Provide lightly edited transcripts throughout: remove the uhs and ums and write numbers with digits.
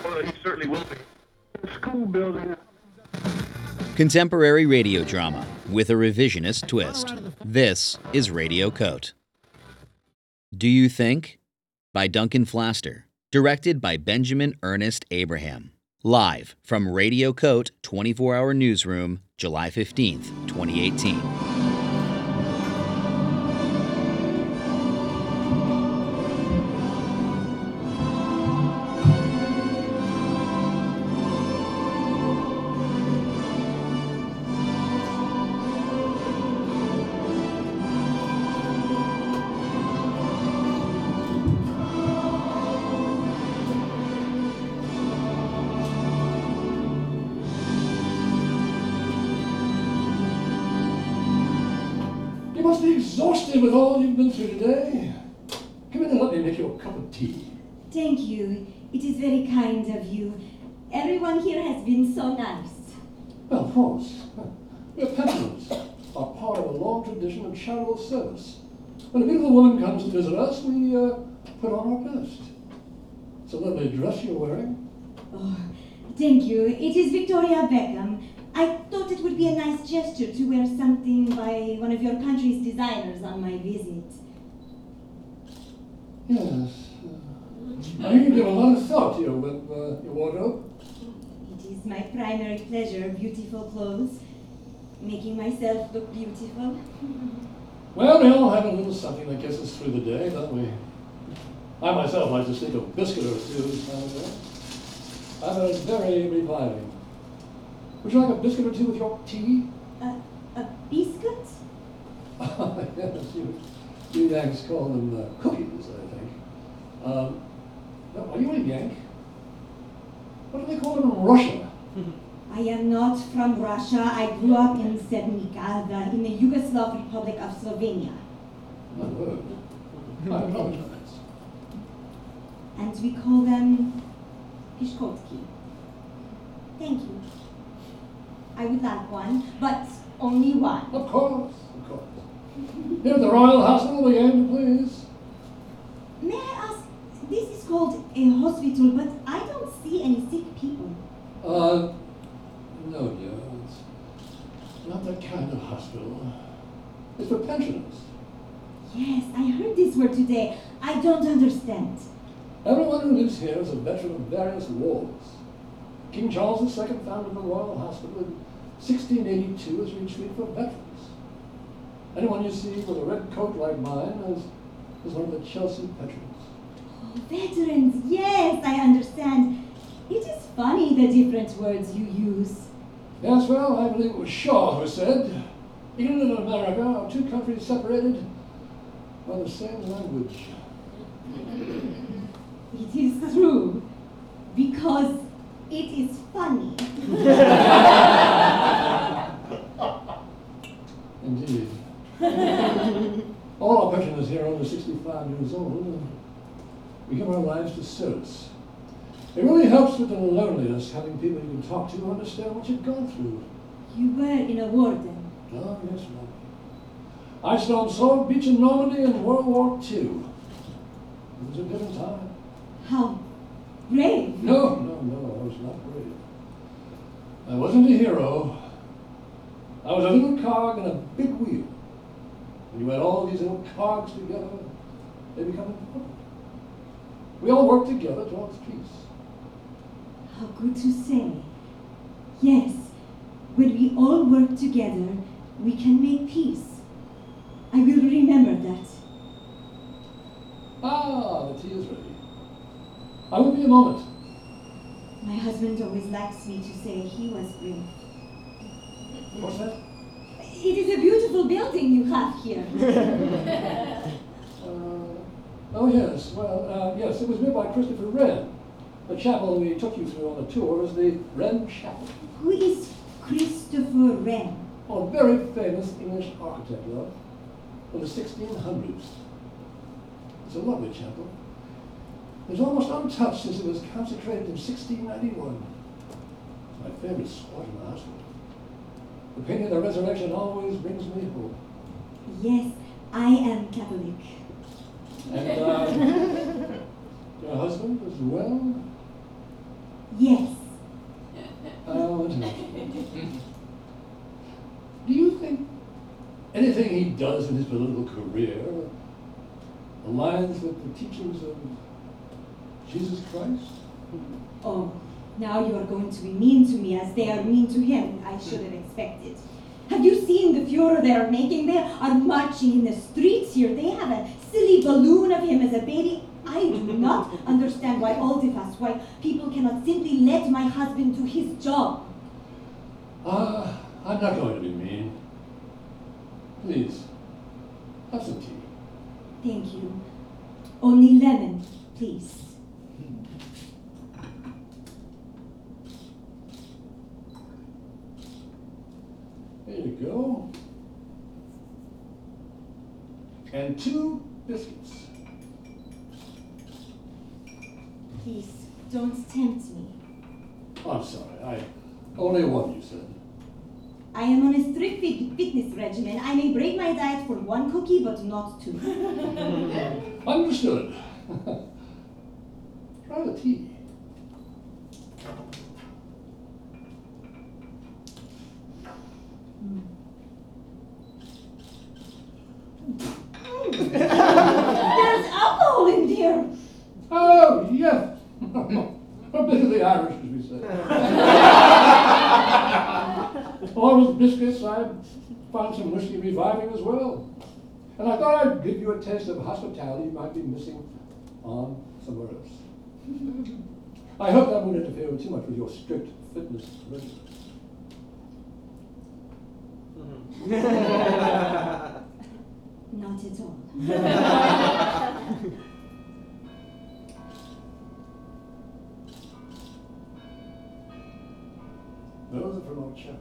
Well, he certainly will be. School building. Contemporary radio drama with a revisionist twist. This is Radio Coat. Do You Think? By Duncan Flaster. Directed by Benjamin Ernest Abraham. Live from Radio Coat 24-hour newsroom, July 15th, 2018. You must be exhausted with all you've been through today. Come in and let me make you a cup of tea. Thank you. It is very kind of you. Everyone here has been so nice. Well, of course. We're pensioners, are part of a long tradition of charitable service. When a beautiful woman comes to visit us, we put on our best. It's a lovely dress you're wearing. Oh, thank you. It is Victoria Beckham. I thought it would be a nice gesture to wear something by one of your country's designers on my visit. Yes. I think you give a lot of thought to your wardrobe. It is my primary pleasure, beautiful clothes. Making myself look beautiful. Well, we all have a little something that gets us through the day, don't we? I myself like to stick a biscuit or two this time of day. I find it very reviving. Would you like a biscuit or two with your tea? A biscuit? Yes, you Yanks call them cookies, I think. No, are you a Yank? What do they call them in Russia? I am not from Russia. I grew up in Cernica, in the Yugoslav Republic of Slovenia. My word. I apologize. And we call them pishkotki. Thank you. I would like one, but only one. Of course, of course. Here at the Royal Hospital, we aim to please. May I ask, this is called a hospital, but I don't see any sick people. No, dear. It's not that kind of hospital. It's for pensioners. Yes, I heard this word today. I don't understand. Everyone who lives here is a veteran of various wars. King Charles II founded the Royal Hospital in 1682 as a retreat for veterans. Anyone you see with a red coat like mine is one of the Chelsea veterans. Oh, veterans, yes, I understand. It is funny the different words you use. Yes, well, I believe it was Shaw who said, England and America are two countries separated by the same language. It is true, because it is funny. Indeed. All our pensioners here are under 65 years old. We give our lives to service. It really helps with the loneliness, having people you can talk to who understand what you've gone through. You were in a war then? Oh, yes, ma'am. I stormed Sword Beach in Normandy in World War II. It was a different time. How brave. No, I was not brave. I wasn't a hero. I was a little cog in a big wheel. When you add all these little cogs together, they become important. We all work together towards peace. How good to say. Yes, when we all work together, we can make peace. I will remember that. Ah, the tea is ready. I will be a moment. My husband always likes me to say he was brave. What's that? It is a beautiful building you have here. Oh, yes. Well, yes, it was built by Christopher Wren. The chapel we took you through on the tour is the Wren Chapel. Who is Christopher Wren? Oh, a very famous English architect, love, from the 1600s. It's a lovely chapel. It was almost untouched since it was consecrated in 1691. It's my favorite spot in the hospital. The painting of the resurrection always brings me hope. Yes, I am Catholic. And your husband as well? Yes. Oh, no. Do you think anything he does in his political career aligns with the teachings of Jesus Christ? Oh, now you are going to be mean to me as they are mean to him. I should have expected. Have you seen the furor they are making? They are marching in the streets here. They have a silly balloon of him as a baby. I do not understand why all of us, why people cannot simply let my husband do his job. I'm not going to be mean. Please, have some tea. Thank you. Only lemon, please. There you go. And 2 biscuits. Please, don't tempt me. I'm sorry, I only one, you said. I am on a strict fitness regimen. I may break my diet for 1 cookie, but not 2. Understood. Try the tea. There's alcohol in there. Oh, yes. A bit of the Irish, as we say. Along with biscuits, I found some whiskey reviving as well. And I thought I'd give you a taste of hospitality you might be missing on somewhere else. I hope that won't interfere too much with your strict fitness regimen. Not at all. Those are from our chapel.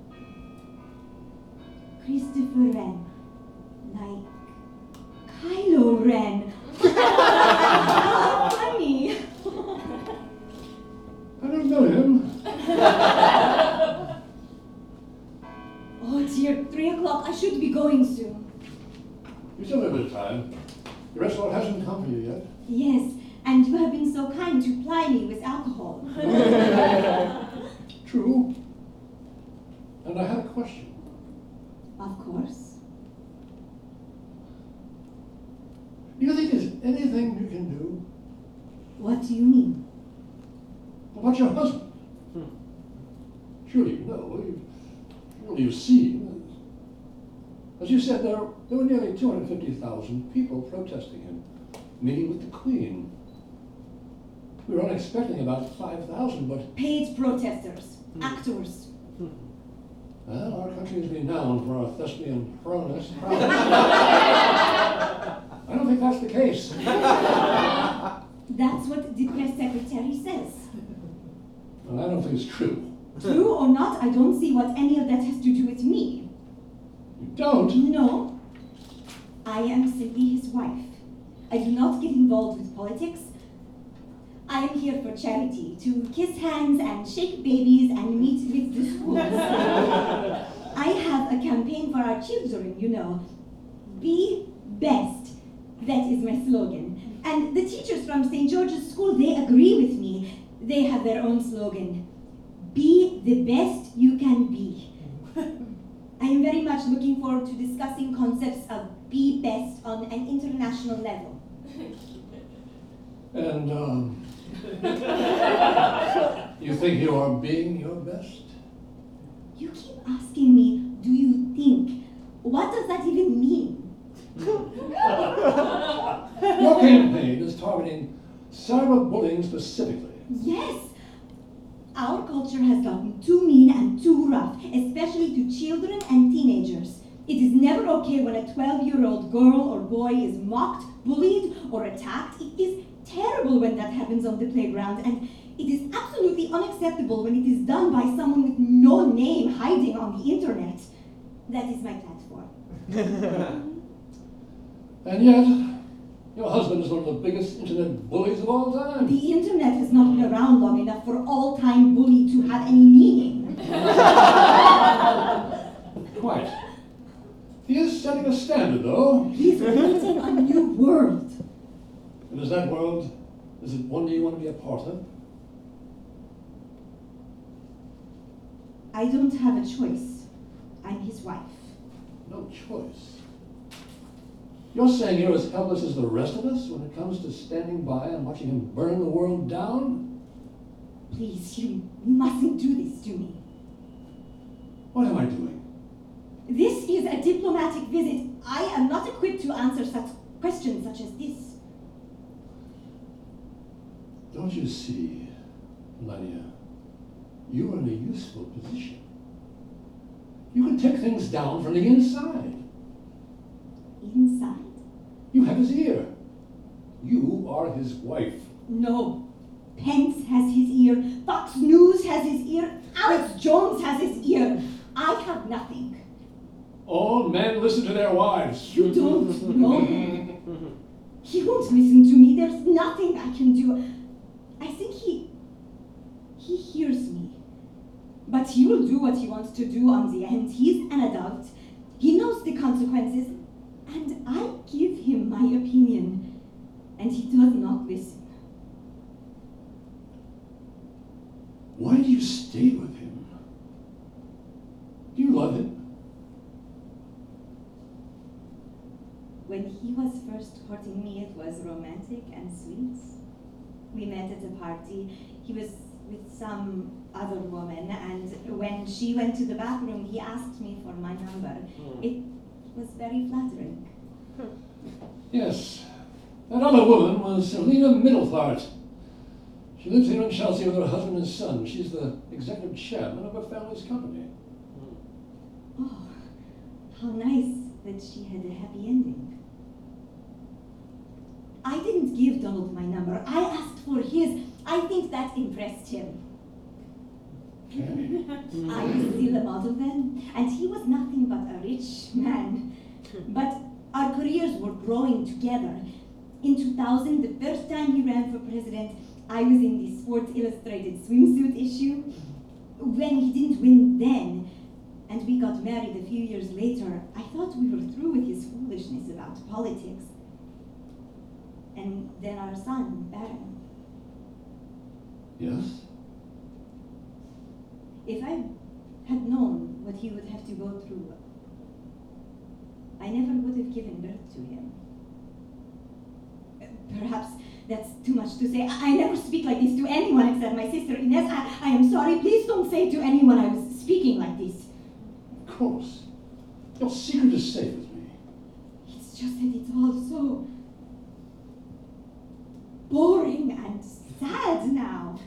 Christopher Wren. Like Kylo Ren. How funny. I don't know him. Oh dear, 3 o'clock. I should be going soon. You still have a bit of time. The restaurant hasn't come for you yet. Yes, and you have been so kind to ply me with alcohol. True. And I had a question. Of course. Do you think there's anything you can do What do you mean? about your husband? Surely you know. Surely you've seen. As you said, there were nearly 250,000 people protesting him, meeting with the Queen. We were only expecting about 5,000, but... Paid protesters, actors. Well, our country is renowned for our thespian prowess. I don't think that's the case. That's what the press secretary says. And I don't think it's true. True or not, I don't see what any of that has to do with me. You don't? No. I am simply his wife. I do not get involved with politics. I am here for charity, to kiss hands and shake babies and meet with the schools. I have a campaign for our children, you know. Be best. That is my slogan. And the teachers from St. George's School, they agree with me. They have their own slogan. Be the best you can be. I am very much looking forward to discussing concepts of be best on an international level. And, you think you are being your best? You keep asking me, do you think? What does that even mean? Your campaign is targeting cyberbullying specifically. Yes. Our culture has gotten too mean and too rough, especially to children and teenagers. It is never okay when a 12-year-old girl or boy is mocked, bullied, or attacked. It is terrible when that happens on the playground, and it is absolutely unacceptable when it is done by someone with no name hiding on the internet. That is my platform. And yet, your husband is one of the biggest internet bullies of all time. The internet has not been around long enough for all-time bully to have any meaning. Quite. He is setting a standard, though. He's creating a new world. And is it one day you want to be a part of? I don't have a choice. I'm his wife. No choice. You're saying you're as helpless as the rest of us when it comes to standing by and watching him burn the world down? Please, you mustn't do this to me. What am I doing? This is a diplomatic visit. I am not equipped to answer such questions such as this. Don't you see, Melania? You are in a useful position. You can take things down from the inside. Inside? You have his ear. You are his wife. No. Pence has his ear. Fox News has his ear. Alex Jones has his ear. I have nothing. All men listen to their wives. You don't know him. He won't listen to me. There's nothing I can do. I think he hears me. But he will do what he wants to do on the end. He's an adult. He knows the consequences. And I give him my opinion. And he does not listen. Why do you stay with him? Do you love him? When he was first courting me, it was romantic and sweet. We met at a party. He was with some other woman, and when she went to the bathroom, he asked me for my number. It was very flattering. Yes. That other woman was Selena Middlethart. She lives here in Chelsea with her husband and son. She's the executive chairman of her family's company. Oh, how nice that she had a happy ending. I didn't give Donald my number. I asked for his. I think that impressed him. Okay. I was still a model then, and he was nothing but a rich man. But our careers were growing together. In 2000, the first time he ran for president, I was in the Sports Illustrated swimsuit issue. When he didn't win then, and we got married a few years later, I thought we were through with his foolishness about politics. And then our son, Baron. Yes? If I had known what he would have to go through, I never would have given birth to him. Perhaps that's too much to say. I never speak like this to anyone except my sister Inez. I am sorry. Please don't say to anyone I was speaking like this. Of course. Your secret is safe with me. It's just that it's all so boring and sad now.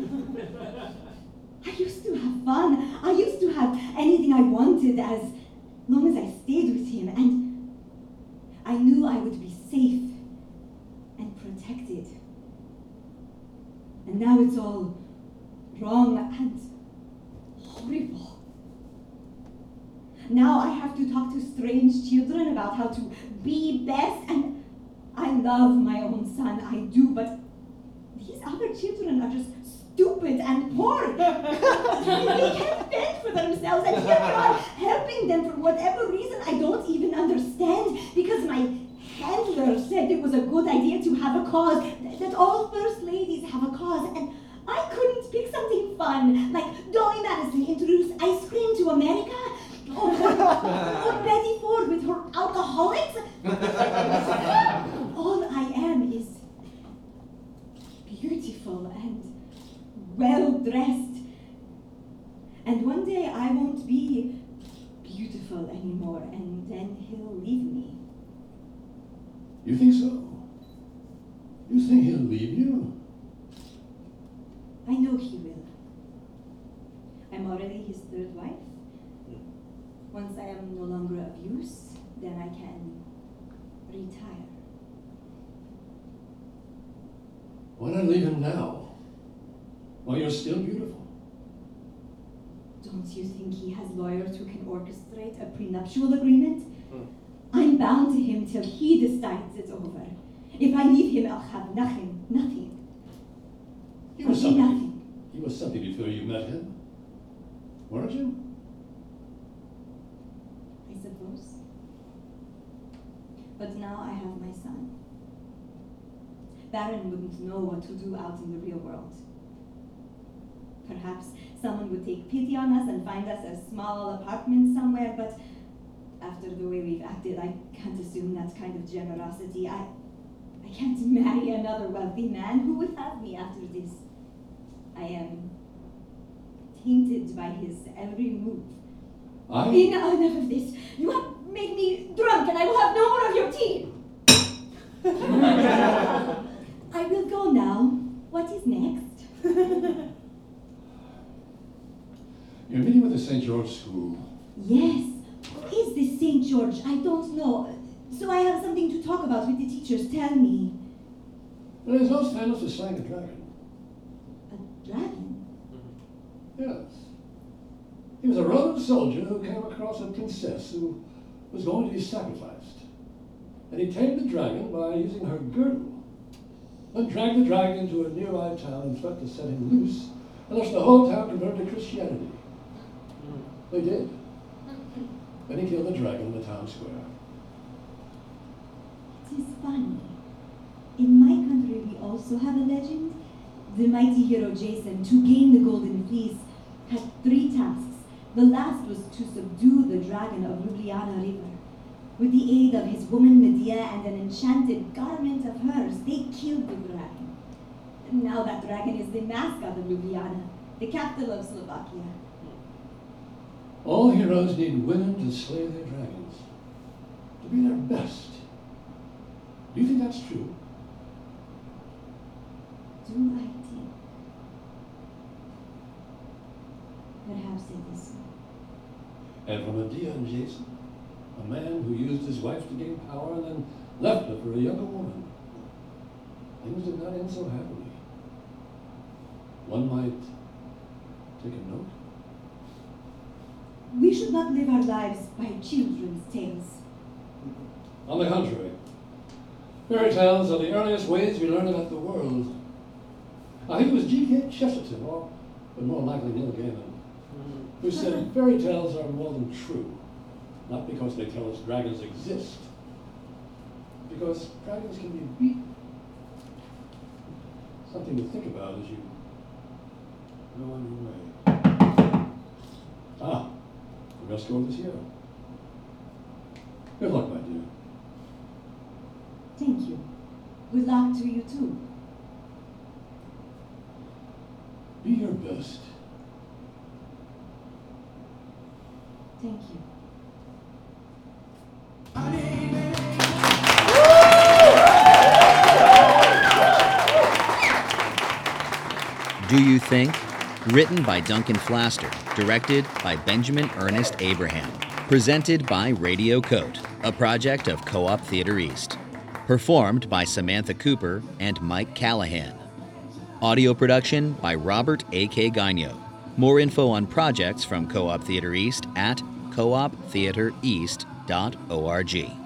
I used to have fun. I used to have anything I wanted as long as I stayed with him, and I knew I would be safe and protected. And now it's all wrong and horrible. Now I have to talk to strange children about how to be best, and I love my own son, I do, but these other children are just stupid and poor. They can't fend for themselves, and here you are helping them for whatever reason I don't even understand, because my handler said it was a good idea to have a cause, that all first ladies have a cause, and I couldn't pick something fun, like Dolly Madison introduced ice cream to America, or Betty Ford with her alcoholics. All I am is beautiful and well-dressed. And one day I won't be beautiful anymore, and then he'll leave me. You think so? You think he'll leave you? I know he will. I'm already his third wife. Once I am no longer of use, then I can retire. Why not leave him now? While you're still beautiful. Don't you think he has lawyers who can orchestrate a prenuptial agreement? I'm bound to him till he decides it's over. If I leave him, I'll have nothing. You were I'll be something. nothing. You were something before you met him. Weren't you? I suppose. But now I have my son. Baron wouldn't know what to do out in the real world. perhaps someone would take pity on us and find us a small apartment somewhere, but after the way we've acted, I can't assume that kind of generosity. I can't marry another wealthy man. Who would have me after this? I am tainted by his every move. Enough of this. You have made me drunk, and I will have no more of your tea. I will go now. What is next? You're meeting with the St. George School. Yes. Who is this St. George? I don't know. So I have something to talk about with the teachers. Tell me. Well, he's most famous for slaying a dragon. A dragon? Yes. He was a Roman soldier who came across a princess who was going to be sacrificed. And he tamed the dragon by using her girdle. Then dragged the dragon into a nearby town and threatened to set him loose unless the whole town converted to Christianity. They did. Then he killed the dragon in the town square. It is funny. In my country, we also have a legend. The mighty hero Jason, to gain the Golden Fleece, had 3 tasks. The last was to subdue the dragon of Ljubljana River. With the aid of his woman Medea and an enchanted garment of hers, they killed the dragon. And now that dragon is the mascot of Ljubljana, the capital of Slovakia. All heroes need women to slay their dragons, to be their best. Do you think that's true? Do I think? Perhaps it is so. And from Medea and Jason, a man who used his wife to gain power and then left her for a younger woman. Things did not end so happily. One might take a note. We should not live our lives by children's tales. On the contrary, fairy tales are the earliest ways we learn about the world. I think it was G.K. Chesterton, but more likely Neil Gaiman, who said fairy tales are more than true, not because they tell us dragons exist, because dragons can be beaten. Something to think about as you go on your way. The best go this year. Good luck, my dear. Thank you. Good luck to you too. Be your best. Thank you. Do You Think? Written by Duncan Flaster, directed by Benjamin Ernest Abraham. Presented by Radio Coat, a project of Co-op Theater East. Performed by Samantha Cooper and Mike Callahan. Audio production by Robert A.K. Gagno. More info on projects from Co-op Theater East at cooptheatereast.org.